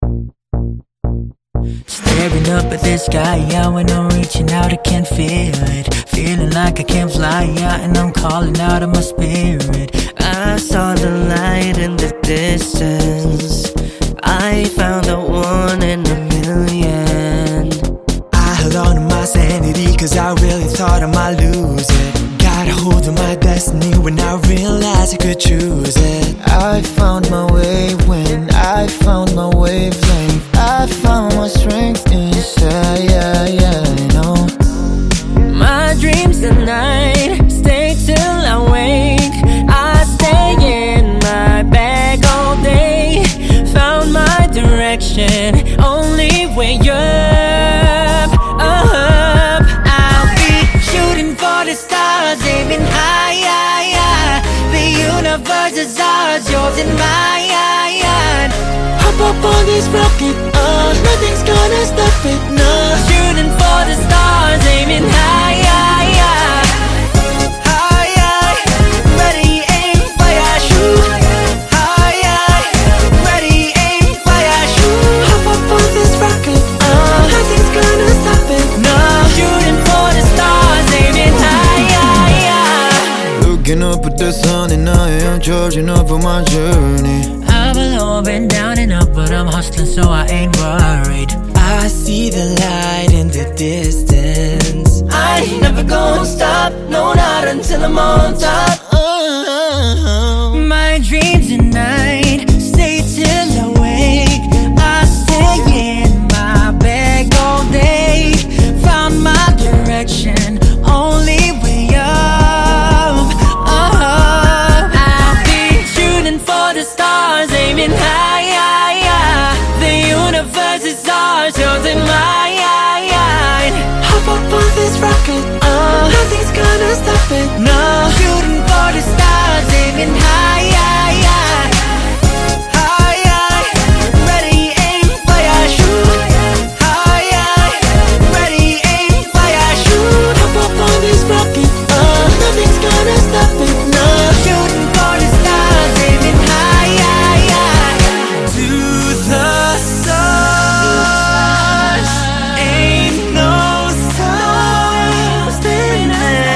Staring up at the sky, yeah, when I'm reaching out I can't feel it. Feeling like I can't fly, yeah, and I'm calling out of my spirit. I saw the light in the distance. I found the one in a million. I held on to my sanity, cause I really thought I might lose it. Got a hold of my destiny when I realized I could choose it. I found my way when I found my wavelength. I found my strength inside, yeah, you know. My dreams at night, stay till I wake. I stay in my bag all day. Found my direction, only way up, up. I'll be shooting for the stars, aiming high, high, high. The universe is ours, yours and mine. Hop up on this rocket, nothing's gonna stop it, no. Shooting for the stars, aiming high, high, high. High, high, ready, aim, fire, shoot. High, high, ready, aim, fire, shoot. Hop up on this rocket, nothing's gonna stop it, no. Shooting for the stars, aiming high, high, high. Looking up at the sun and I am charging up for my journey. I've alone been down and up, but I'm hustling so I ain't worried. I see the light in the distance. I ain't never gonna stop, no, not until I'm on top. My dreams at night, stay till I wake. I stay in my bag all day. Found my direction, only way up, up. I'll be shooting for the stars, aiming high, high, high. The universe is ours, yours and mine. Hop up on this rocket, nothing's gonna stop it, no. Shooting for the stars, aiming high, high, high. High, high, ready, aim, fire, shoot. High, high, ready, aim, fire, shoot. Hop up on this rocket, nothing's gonna stop it, no. Shooting for the stars, aiming high, high, high. To the stars, ain't no stopping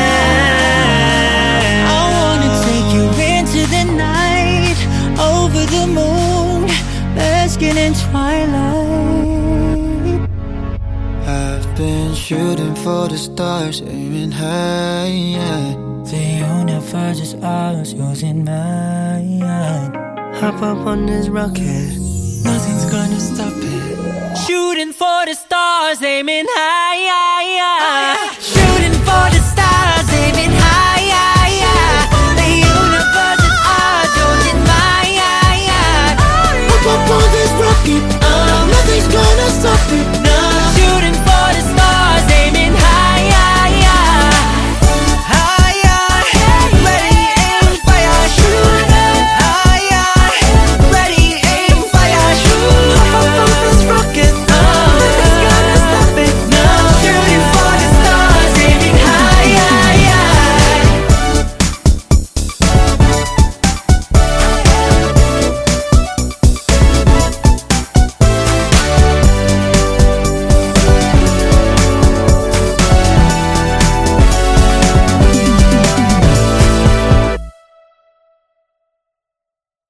I wanna take you into the night, over the moon, basking in twilight. I've been shooting for the stars, aiming high, yeah. The universe is ours, yours and mine. Hop up on this rocket, Nothing's gonna stop it. Shooting for the stars, aiming high, high, high. Shooting for the stars, aiming high, high, high. The universe is ours, yours and mine. Hop up on this rocket, nothing's gonna stop it.